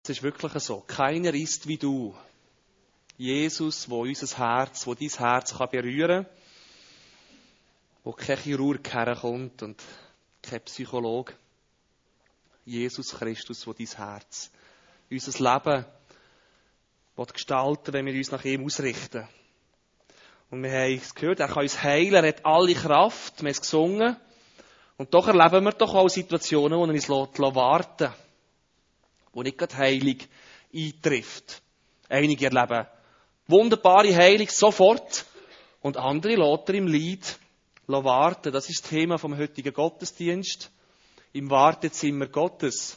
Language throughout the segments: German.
Es ist wirklich so. Keiner ist wie du. Jesus, wo dein Herz kann berühren kann, wo kein Chirurg herkommt und kein Psychologe. Jesus Christus, wo dein Herz unser Leben gestalten, wenn wir uns nach ihm ausrichten. Und wir haben es gehört, er kann uns heilen, er hat alle Kraft, wir haben es gesungen. Und doch erleben wir doch auch Situationen, wo er uns warten lässt, wo nicht gerade Heilung eintrifft. Einige erleben wunderbare Heilung sofort und andere lässt er im Leid warten. Das ist das Thema vom heutigen Gottesdienst. Im Wartezimmer Gottes.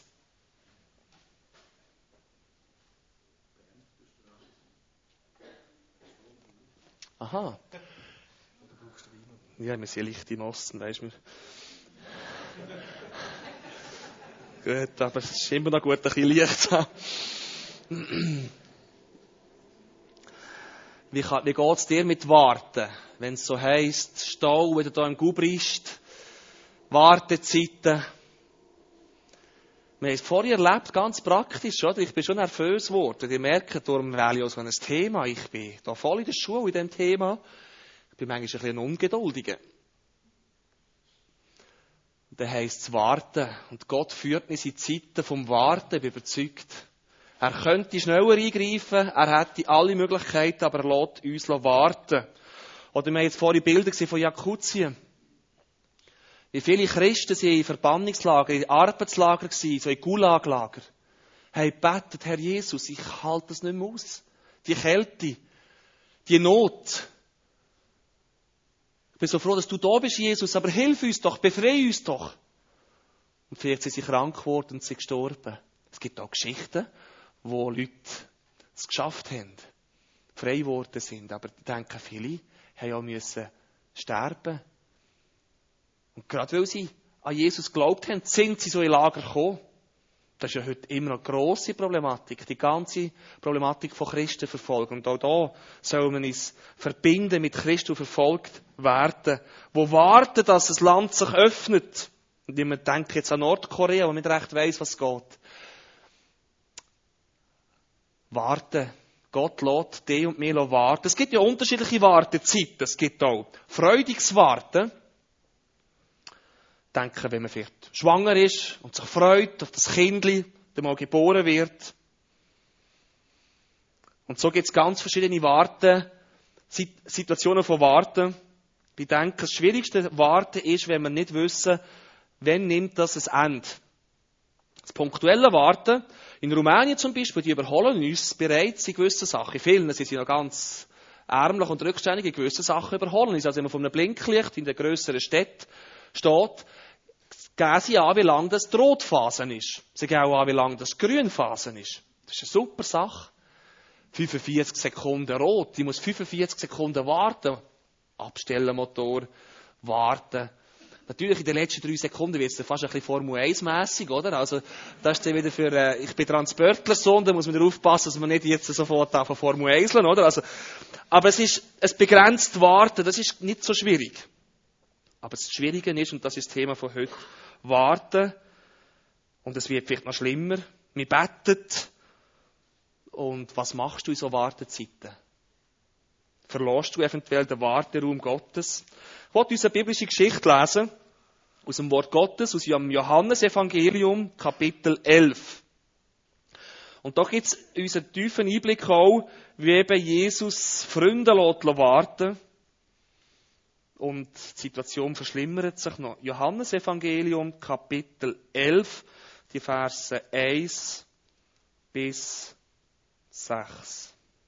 Aha. Ja, wir sind Licht im Osten, weisst du. Gut, aber es ist immer noch gut, ein bisschen Licht zu haben. Wie geht es dir mit Warten? Wenn es so heisst, Stau, wenn du da im Gubrist, Wartezeiten. Wir haben es vorher erlebt, ganz praktisch, oder? Ich bin schon nervös geworden. Ihr merkt, darum wähle ich auch so ein Thema. Ich bin da voll in der Schule in diesem Thema. Ich bin manchmal ein bisschen ungeduldiger. Dann heisst es warten. Und Gott führt uns in Zeiten vom Warten, ich bin überzeugt. Er könnte schneller eingreifen, er hätte alle Möglichkeiten, aber er lässt uns warten. Oder wir haben jetzt vorhin Bilder gesehen von Jakutien. Wie viele Christen sind in Verbannungslager, in Arbeitslager gewesen, so in Gulaglager. Haben gebetet, Herr Jesus, ich halte das nicht mehr aus. Die Kälte, die Not. Ich bin so froh, dass du da bist, Jesus, aber hilf uns doch, befreie uns doch. Und vielleicht sind sie krank geworden und sind gestorben. Es gibt auch Geschichten, wo Leute es geschafft haben, frei geworden sind. Aber ich denke, viele haben auch müssen sterben. Und gerade weil sie an Jesus geglaubt haben, sind sie so in Lager gekommen. Das ist ja heute immer noch eine grosse Problematik. Die ganze Problematik von Christenverfolgung. Und auch da soll man uns verbinden mit Christen, die verfolgt werden. Wo warten, dass das Land sich öffnet. Und ich denke jetzt an Nordkorea, wo man nicht recht weiss, was geht. Warten. Gott lässt dich und mir warten. Es gibt ja unterschiedliche Wartezeiten. Es gibt auch freudiges Warten. Ich denke, wenn man vielleicht schwanger ist und sich freut auf das Kindli, das mal geboren wird. Und so gibt es ganz verschiedene Situationen von Warten. Ich denke, das schwierigste Warten ist, wenn wir nicht wissen, wann nimmt das ein Ende. Das punktuelle Warten, in Rumänien zum Beispiel, die überholen uns bereits in gewissen Sachen. In vielen sind sie noch ganz ärmlich und rückständig, in gewissen Sachen überholen uns. Also wenn man von einem Blinklicht in der grösseren Stadt steht, geben sie an, wie lange das die Rotphase ist. Sie geben auch an, wie lange das die Grünphase ist. Das ist eine super Sache. 45 Sekunden rot. Ich muss 45 Sekunden warten. Abstellen, Motor, warten. Natürlich in den letzten 3 Sekunden wird es fast ein bisschen Formel 1-mässig, oder? Also, das ist dann wieder für, ich bin Transportlersohn, da muss man darauf aufpassen, dass man nicht jetzt sofort auf Formel 1 oder? Also, aber es ist ein begrenztes Warten, das ist nicht so schwierig. Aber das Schwierige ist, und das ist das Thema von heute, warten. Und es wird vielleicht noch schlimmer. Wir beten. Und was machst du in so Wartezeiten? Verlässt du eventuell den Warteraum Gottes? Ich wollte uns eine biblische Geschichte lesen, aus dem Wort Gottes, aus dem Johannesevangelium, Kapitel 11. Und da gibt es uns einen tiefen Einblick auch, wie eben Jesus Freunde warten. Und die Situation verschlimmert sich noch. Johannesevangelium, Kapitel 11, die Verse 1 bis 6.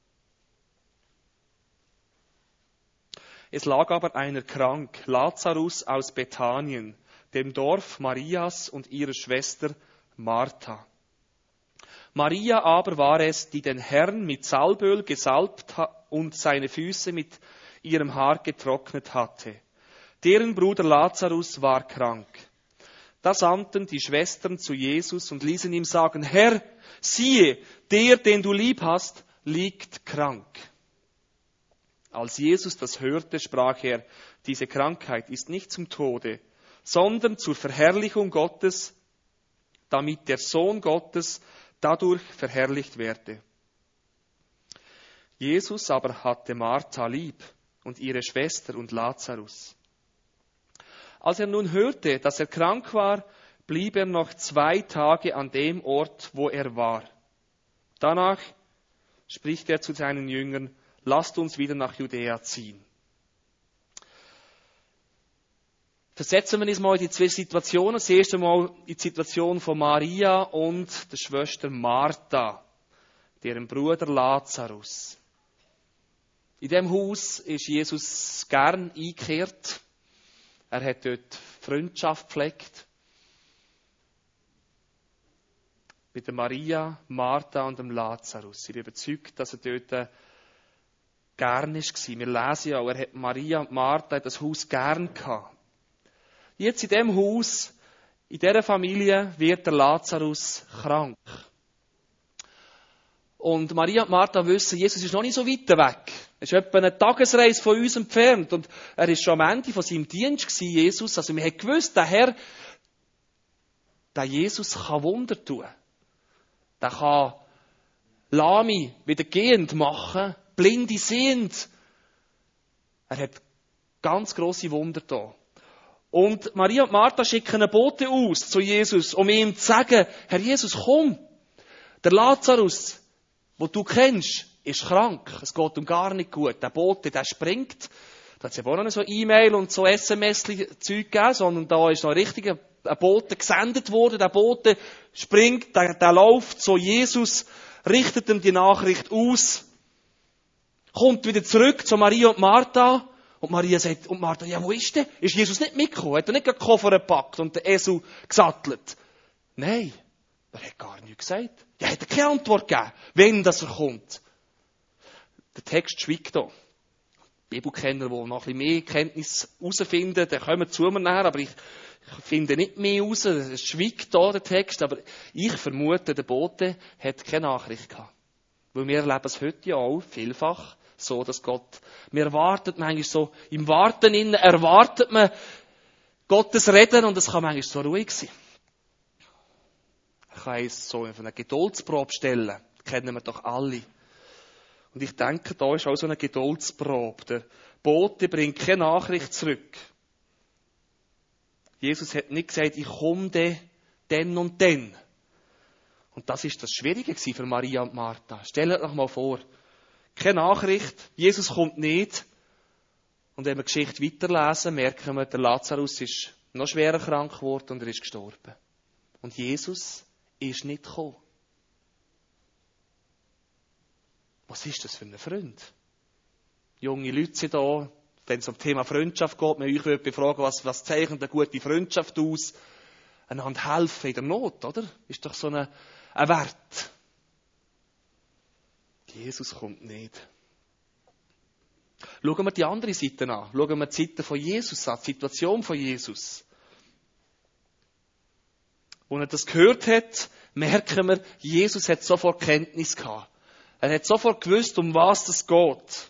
Es lag aber einer krank, Lazarus aus Bethanien, dem Dorf Marias und ihrer Schwester Martha. Maria aber war es, die den Herrn mit Salböl gesalbt und seine Füße mit ihrem Haar getrocknet hatte. Deren Bruder Lazarus war krank. Da sandten die Schwestern zu Jesus und ließen ihm sagen, Herr, siehe, der, den du lieb hast, liegt krank. Als Jesus das hörte, sprach er, diese Krankheit ist nicht zum Tode, sondern zur Verherrlichung Gottes, damit der Sohn Gottes dadurch verherrlicht werde. Jesus aber hatte Martha lieb und ihre Schwester und Lazarus. Als er nun hörte, dass er krank war, blieb er noch 2 Tage an dem Ort, wo er war. Danach spricht er zu seinen Jüngern, lasst uns wieder nach Judäa ziehen. Versetzen wir uns mal in die 2 Situationen. Das erste Mal in die Situation von Maria und der Schwester Martha, deren Bruder Lazarus. In diesem Haus ist Jesus gern eingekehrt. Er hat dort Freundschaft gepflegt. Mit der Maria, Martha und dem Lazarus. Ich bin überzeugt, dass er dort gern war. Wir lesen ja, er hat Maria und Martha in das Haus gern gehabt. Jetzt in diesem Haus, in dieser Familie, wird der Lazarus krank. Und Maria und Martha wissen, Jesus ist noch nicht so weit weg. Er ist etwa eine Tagesreise von uns entfernt. Und er ist schon am Ende von seinem Dienst gewesen, Jesus. Also wir haben gewusst, der Herr, der Jesus kann Wunder tun. Der kann Lahme wieder gehend machen, Blinde sehend. Er hat ganz grosse Wunder da. Und Maria und Martha schicken einen Bote aus zu Jesus, um ihm zu sagen, Herr Jesus, komm. Der Lazarus, den du kennst, ist krank. Es geht ihm gar nicht gut. Der Bote, der springt. Da hat es ja auch noch so E-Mail und so SMS-Zeug gegeben, sondern da ist noch richtig ein Bote gesendet worden. Der Bote springt, der läuft zu Jesus, richtet ihm die Nachricht aus, kommt wieder zurück zu Maria und Martha. Und Maria sagt, und Martha, ja, wo ist der? Ist Jesus nicht mitgekommen? Hat er nicht den Koffer gepackt und den Esel gesattelt? Nein, er hat gar nichts gesagt. Ja, hat er keine Antwort gegeben, wenn das er kommt. Der Text schweigt da. Bibelkenner, die noch ein bisschen mehr Kenntnis herausfinden, die kommen zu mir nachher, aber ich finde nicht mehr raus. Es schweigt da, der Text, aber ich vermute, der Bote hat keine Nachricht gehabt. Weil wir erleben es heute ja auch vielfach so, dass Gott, wir erwarten manchmal so, im Warten innen erwartet man Gottes Reden und es kann manchmal so ruhig sein. Ich kann es so auf eine Geduldsprobe stellen. Das kennen wir doch alle. Und ich denke, da ist auch so eine Geduldsprobe. Der Bote bringt keine Nachricht zurück. Jesus hat nicht gesagt, ich komme dann und dann. Und das ist das Schwierige für Maria und Martha. Stellt euch mal vor. Keine Nachricht, Jesus kommt nicht. Und wenn wir die Geschichte weiterlesen, merken wir, der Lazarus ist noch schwerer krank geworden und er ist gestorben. Und Jesus ist nicht gekommen. Was ist das für ein Freund? Junge Leute sind da, wenn es um das Thema Freundschaft geht, man euch würde befragen, was zeichnet eine gute Freundschaft aus? Einander helfen in der Not, oder? Ist doch so ein Wert. Jesus kommt nicht. Schauen wir die andere Seite an. Schauen wir die Seite von Jesus an, die Situation von Jesus. Als er das gehört hat, merken wir, Jesus hat sofort Kenntnis gehabt. Er hat sofort gewusst, um was es geht.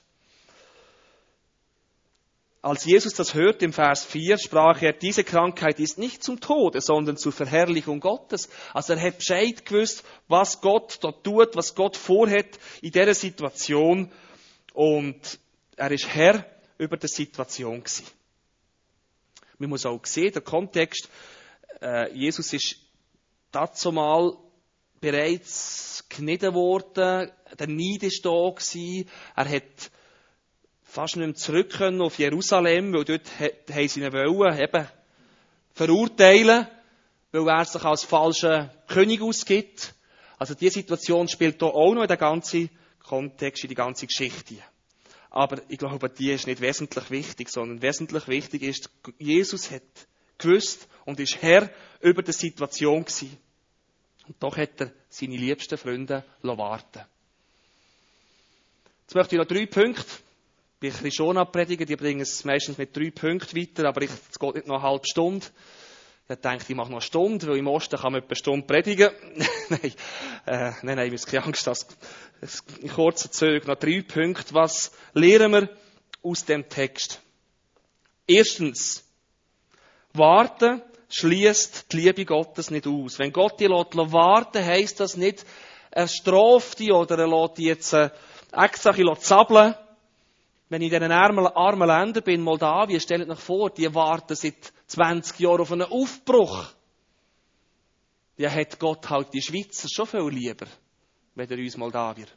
Als Jesus das hört im Vers 4, sprach er, diese Krankheit ist nicht zum Tode, sondern zur Verherrlichung Gottes. Also er hat Bescheid gewusst, was Gott da tut, was Gott vorhat in dieser Situation. Und er ist Herr über die Situation gewesen. Man muss auch sehen, der Kontext, Jesus ist dazu mal bereits genieden worden, der Neid war da gewesen, er hat fast nicht mehr zurück können auf Jerusalem, weil dort haben sie ihn wollen, eben verurteilen, weil er sich als falscher König ausgibt. Also diese Situation spielt hier auch noch in den ganzen Kontext, in die ganze Geschichte. Aber ich glaube, die ist nicht wesentlich wichtig, sondern wesentlich wichtig ist, Jesus hat gewusst und ist Herr über die Situation gewesen. Und doch hat er seine liebsten Freunde warten. Jetzt möchte ich noch 3 Punkte. Ich bin schon predigen, die bringen es meistens mit 3 Punkten weiter, aber es geht nicht noch eine halbe Stunde. Ich denke, ich mache noch eine Stunde, weil im Osten kann man etwa eine Stunde predigen. Nein, ich habe keine Angst, dass in kurzen Zügen noch 3 Punkte. Was lernen wir aus dem Text? Erstens, warten schließt die Liebe Gottes nicht aus. Wenn Gott dich warten lässt, heisst das nicht, er straft dich oder er lässt dich jetzt extra ein bisschen zappeln. Wenn ich in diesen armen Ländern bin, Moldawien, stellt euch vor, die warten seit 20 Jahren auf einen Aufbruch. Ja, hat Gott halt die Schweizer schon viel lieber, wenn er uns Moldawier.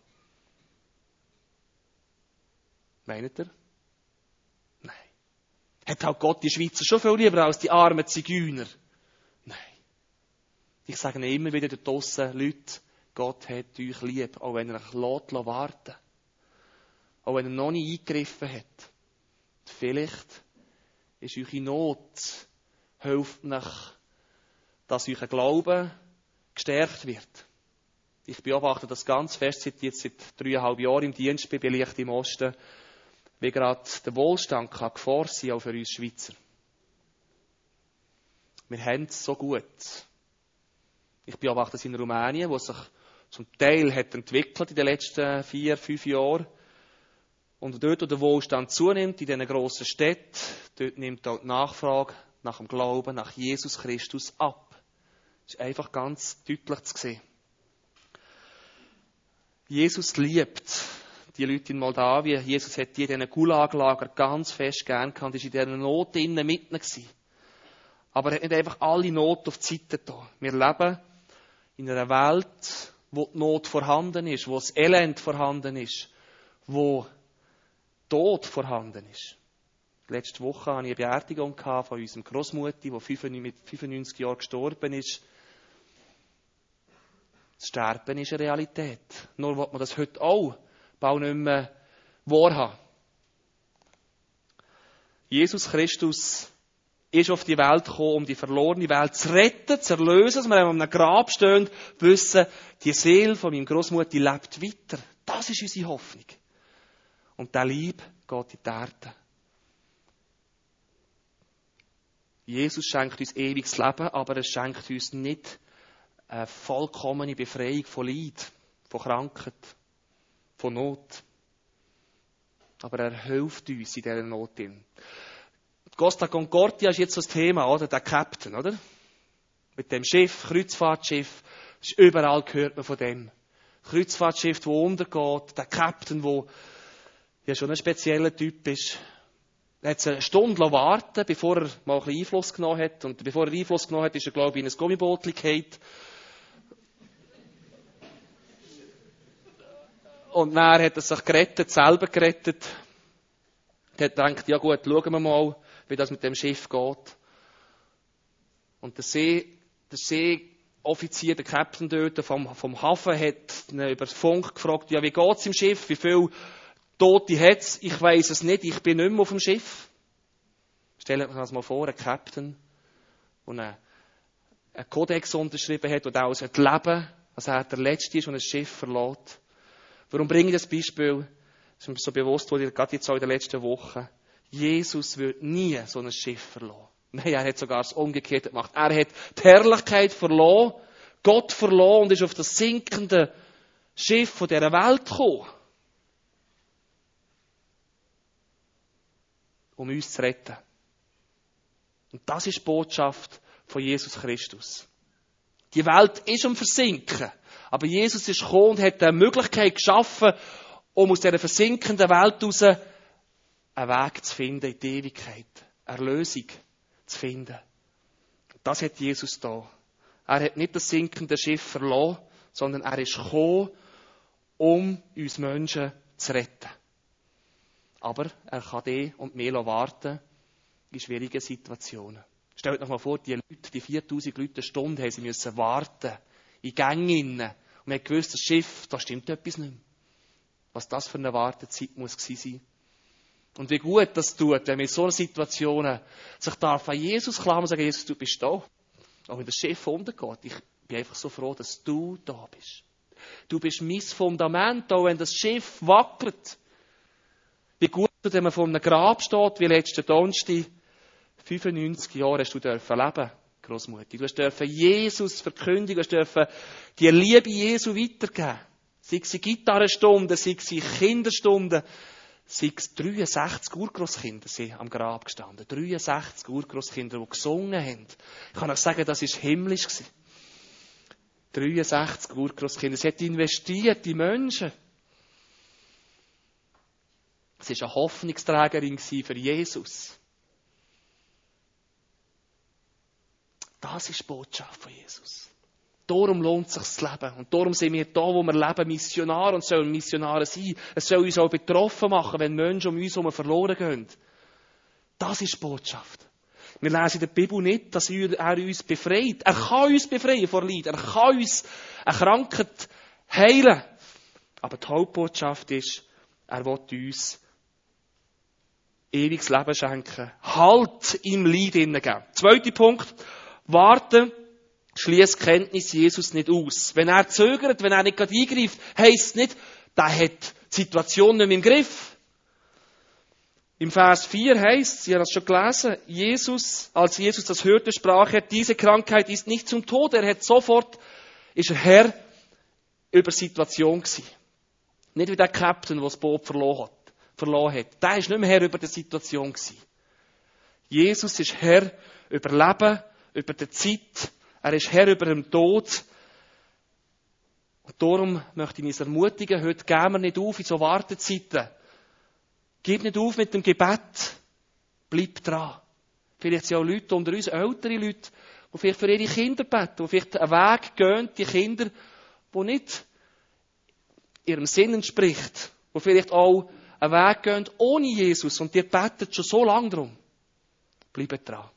Meint ihr? Nein. Hat halt Gott die Schweizer schon viel lieber als die armen Zigeuner? Nein. Ich sage ihnen immer wieder da draussen, Leute, Gott hat euch lieb, auch wenn er euch warten lässt. Auch wenn er noch nicht eingegriffen hat. Vielleicht ist eure Not, hilft euch, dass euer Glaube gestärkt wird. Ich beobachte das ganz fest, seit 3,5 Jahren im Dienst bei Licht im Osten, wie gerade der Wohlstand kann Gefahr sein, auch für uns Schweizer. Wir haben es so gut. Ich beobachte es in Rumänien, wo sich zum Teil hat entwickelt in den letzten 4-5 Jahren. Und dort, wo der Wohlstand zunimmt, in diesen grossen Städten, dort nimmt auch die Nachfrage nach dem Glauben, nach Jesus Christus ab. Das ist einfach ganz deutlich zu sehen. Jesus liebt die Leute in Moldawien. Jesus hat die in diesen Gulag-Lager ganz fest gern gehabt. Er war in dieser Not innen mitten gewesen. Aber er hat nicht einfach alle Not auf die Seite getan. Wir leben in einer Welt, wo die Not vorhanden ist, wo das Elend vorhanden ist, wo Tod vorhanden ist. Letzte Woche hatte ich eine Beerdigung von unserem Grossmutti, die mit 95 Jahren gestorben ist. Das Sterben ist eine Realität. Nur will man das heute auch bald nicht mehr wahrhaben. Jesus Christus ist auf die Welt gekommen, um die verlorene Welt zu retten, zu erlösen, dass wir an einem Grab stehen, wissen, die Seele von meinem Grossmutti lebt weiter. Das ist unsere Hoffnung. Und der Liebe geht in die Erde. Jesus schenkt uns ewiges Leben, aber er schenkt uns nicht eine vollkommene Befreiung von Leid, von Krankheit, von Not. Aber er hilft uns in dieser Not. Costa Concordia ist jetzt so das Thema, oder? Der Captain, oder? Mit dem Schiff, Kreuzfahrtschiff, überall hört man von dem. Kreuzfahrtschiff, das untergeht, der Captain, der ja schon ein spezieller Typ ist. Er hat eine Stunde warten, bevor er mal ein bisschen Einfluss genommen hat. Und bevor er Einfluss genommen hat, ist er, glaube ich, in ein Gummiboot gefallen. Und dann hat er sich gerettet, selber gerettet. Er hat gedacht, ja gut, schauen wir mal, wie das mit dem Schiff geht. Und der Seeoffizier, der Captain dort vom Hafen, hat ihn über Funk gefragt, ja, wie geht's im Schiff, wie viel Tote hat's? Ich weiss es nicht, ich bin nicht mehr auf dem Schiff. Stellt euch das mal vor, ein Captain, der einen Kodex unterschrieben hat, der auch leben sollte, dass er der Letzte ist und ein Schiff verlässt. Warum bringe ich das Beispiel? Das ist mir so bewusst, gerade jetzt auch in den letzten Wochen. Jesus wird nie so ein Schiff verlassen. Nein, er hat sogar das Umgekehrte gemacht. Er hat die Herrlichkeit verloren, Gott verloren und ist auf das sinkende Schiff von dieser Welt gekommen. Um uns zu retten. Und das ist die Botschaft von Jesus Christus. Die Welt ist am Versinken. Aber Jesus ist gekommen und hat eine Möglichkeit geschaffen, um aus dieser versinkenden Welt heraus einen Weg zu finden in die Ewigkeit. Eine Lösung zu finden. Das hat Jesus da. Er hat nicht das sinkende Schiff verloren, sondern er ist gekommen, um uns Menschen zu retten. Aber er kann die und mehr warten in schwierigen Situationen. Stellt euch mal vor, die Leute, die 4000 Leute eine Stunde haben sie müssen warten. In Gängen. Und man hat gewusst, das Schiff, da stimmt etwas nicht mehr. Was das für eine Wartezeit muss gewesen sein. Und wie gut das tut, wenn man in solchen Situationen sich darf an Jesus klammern und sagen, Jesus, du bist da. Auch wenn das Schiff untergeht. Ich bin einfach so froh, dass du da bist. Du bist mein Fundament, auch wenn das Schiff wackelt. Wie gut, wenn man vor einem Grab steht, wie letzten Donnerstag, 95 Jahre hast du leben, Grossmutti. Du hast Jesus verkündigen, du hast die Liebe Jesu weitergeben. Sei es Gitarrenstunde, sei es Kinderstunden, sei es 63 Urgroßkinder sind am Grab gestanden. 63 Urgroßkinder, die gesungen haben. Ich kann euch sagen, das war himmlisch. 63 Urgroßkinder. Sie hat investiert in Menschen. Sie war eine Hoffnungsträgerin für Jesus. Das ist die Botschaft von Jesus. Darum lohnt es sich das Leben. Und darum sind wir da, wo wir leben, Missionare und sollen Missionare sein. Es soll uns auch betroffen machen, wenn Menschen um uns herum verloren gehen. Das ist die Botschaft. Wir lesen in der Bibel nicht, dass er uns befreit. Er kann uns befreien vor Leid. Er kann uns eine Krankheit heilen. Aber die Hauptbotschaft ist, er will uns ewiges Leben schenken. Halt im Leid hineingeben. Zweiter Punkt. Warten schließt Kenntnis Jesus nicht aus. Wenn er zögert, wenn er nicht gerade eingreift, heisst es nicht, der hat die Situation nicht mehr im Griff. Im Vers 4 heisst es, ihr habt das schon gelesen, als Jesus das hörte, sprach er, diese Krankheit ist nicht zum Tod. Ist er Herr über die Situation gewesen. Nicht wie der Captain, der das Boot verloren hat. Der ist nicht mehr Herr über die Situation gewesen. Jesus ist Herr über Leben, über die Zeit. Er ist Herr über den Tod. Und darum möchte ich uns ermutigen, heute gehen wir nicht auf in so Wartezeiten. Gib nicht auf mit dem Gebet. Bleib dran. Vielleicht sind auch Leute unter uns, ältere Leute, die vielleicht für ihre Kinder beten, die vielleicht einen Weg gehen, die Kinder, die nicht ihrem Sinn entspricht, die vielleicht auch einen Weg gehen ohne Jesus und die beten schon so lange darum. Bleib dran.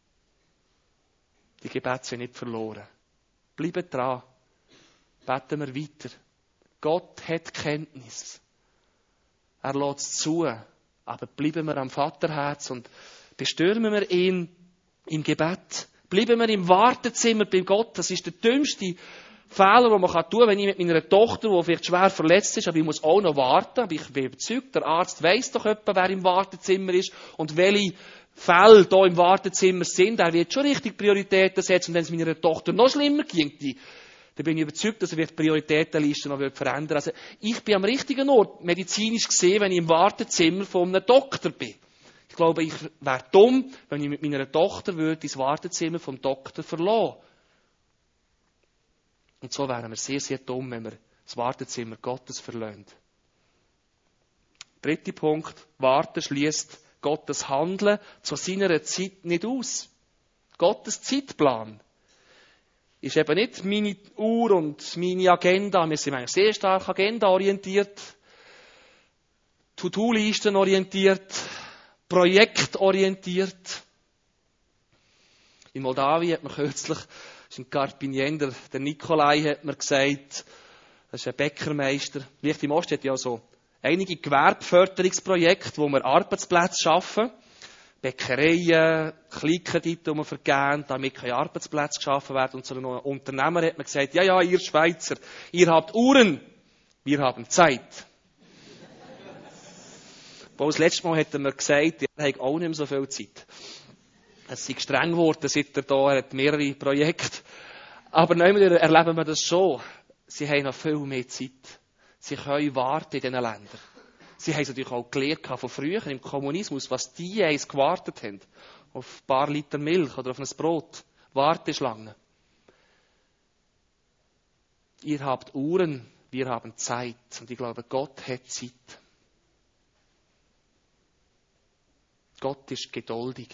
Die Gebete sind nicht verloren. Bleibt dran. Beten wir weiter. Gott hat Kenntnis. Er lässt es zu. Aber bleiben wir am Vaterherz und bestürmen wir ihn im Gebet. Bleiben wir im Wartezimmer bei Gott. Das ist der dümmste Fehler, den man tun kann, wenn ich mit meiner Tochter, die vielleicht schwer verletzt ist, aber ich muss auch noch warten. Aber ich bin überzeugt, der Arzt weiss doch etwa, wer im Wartezimmer ist und welche Fälle hier im Wartezimmer sind. Er wird schon richtig Prioritäten setzen. Und wenn es meiner Tochter noch schlimmer ging, dann bin ich überzeugt, dass er die Prioritätenliste noch verändern wird. Also, ich bin am richtigen Ort, medizinisch gesehen, wenn ich im Wartezimmer von einem Doktor bin. Ich glaube, ich wäre dumm, wenn ich mit meiner Tochter ins Wartezimmer vom Doktor verlassen. Und so wären wir sehr, sehr dumm, wenn wir das Wartezimmer Gottes verlassen. Dritter Punkt. Warten schließt Gottes Handeln zu seiner Zeit nicht aus. Gottes Zeitplan ist eben nicht meine Uhr und meine Agenda. Wir sind eigentlich sehr stark agendaorientiert, To-Do-Listen orientiert, projektorientiert. In Moldawien hat man kürzlich, das ist ein Karpinien, der Nikolai hat mir gesagt, das ist ein Bäckermeister. Vielleicht im Osten hat ja so einige Gewerbeförderungsprojekte, wo wir Arbeitsplätze schaffen. Bäckereien, Kleinkredite, die wir vergeben, damit keine Arbeitsplätze geschaffen werden. Und zu einem Unternehmer hat man gesagt, ja, ihr Schweizer, ihr habt Uhren, wir haben Zeit. Das letzte Mal hat er mir gesagt, er hat auch nicht mehr so viel Zeit. Es ist streng geworden, seit er da, er hat mehrere Projekte. Aber nein, erleben wir das schon. Sie haben noch viel mehr Zeit. Sie können warten in diesen Ländern. Sie haben es natürlich auch gelernt von früher im Kommunismus, was die eins gewartet haben. Auf ein paar Liter Milch oder auf ein Brot. Warteschlangen. Ihr habt Uhren, wir haben Zeit. Und ich glaube, Gott hat Zeit. Gott ist geduldig.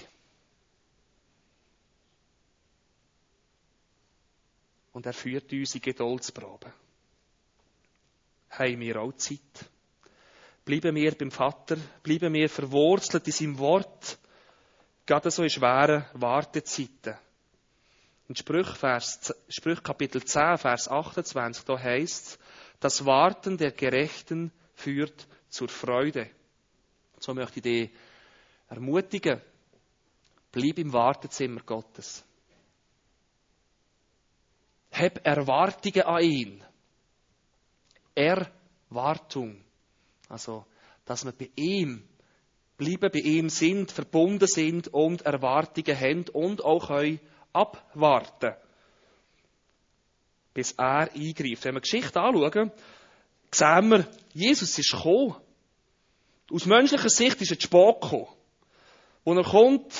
Und er führt uns in Geduldsproben. Haben wir auch Zeit? Bleiben wir beim Vater? Bleiben wir verwurzelt in seinem Wort? Gerade so in schweren Wartezeiten. In Sprüch Kapitel 10, Vers 28, da heisst es, das Warten der Gerechten führt zur Freude. So möchte ich dich ermutigen. Bleib im Wartezimmer Gottes. Hab Erwartungen an ihn. Erwartung. Also, dass wir bei ihm bleiben, bei ihm sind, verbunden sind und Erwartungen haben und auch können abwarten. Bis er eingreift. Wenn wir die Geschichte anschauen, sehen wir, Jesus ist gekommen. Aus menschlicher Sicht ist er zu spät gekommen. Als er kommt,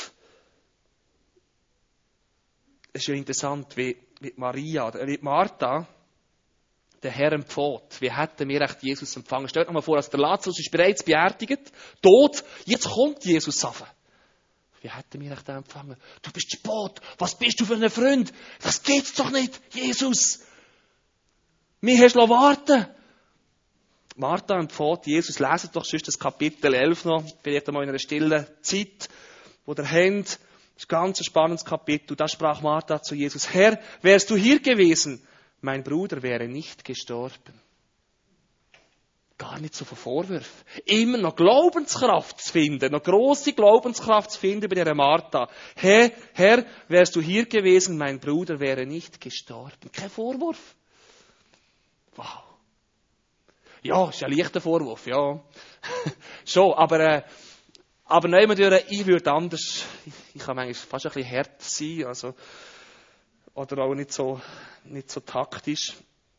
es ist ja interessant, wie Martha den Herrn empfiehlt. Wie hätten wir echt Jesus empfangen? Stellt euch mal vor, also der Lazarus ist bereits beerdigt, tot, jetzt kommt Jesus runter. Wie hätten wir echt den empfangen? Du bist zu spät. Was bist du für ein Freund? Das geht's doch nicht, Jesus. Mir hast du warten. Martha empfiehlt Jesus, leset doch sonst das Kapitel 11 noch, vielleicht einmal in einer stillen Zeit, wo ihr habt. Das ist ein ganz spannendes Kapitel. Da sprach Martha zu Jesus: Herr, wärst du hier gewesen, mein Bruder wäre nicht gestorben. Gar nicht so von Vorwürfen. Immer noch Glaubenskraft zu finden, noch grosse Glaubenskraft zu finden bei dieser Martha. Herr, wärst du hier gewesen, mein Bruder wäre nicht gestorben. Kein Vorwurf. Wow. Ja, ist ein leichter Vorwurf, ja. Schon, aber nehmen wir, ich würde anders, ich kann manchmal fast ein bisschen hart sein, also, oder auch nicht so taktisch.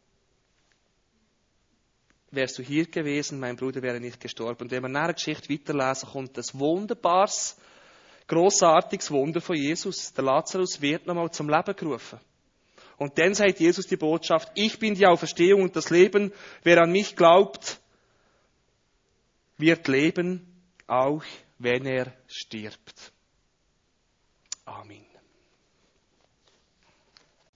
Wärst du hier gewesen, mein Bruder wäre nicht gestorben. Und wenn wir nach der Geschichte weiterlesen, kommt ein wunderbares, grossartiges Wunder von Jesus. Der Lazarus wird nochmal zum Leben gerufen. Und dann sagt Jesus die Botschaft: Ich bin die Auferstehung und das Leben. Wer an mich glaubt, wird leben, auch wenn er stirbt. Amen.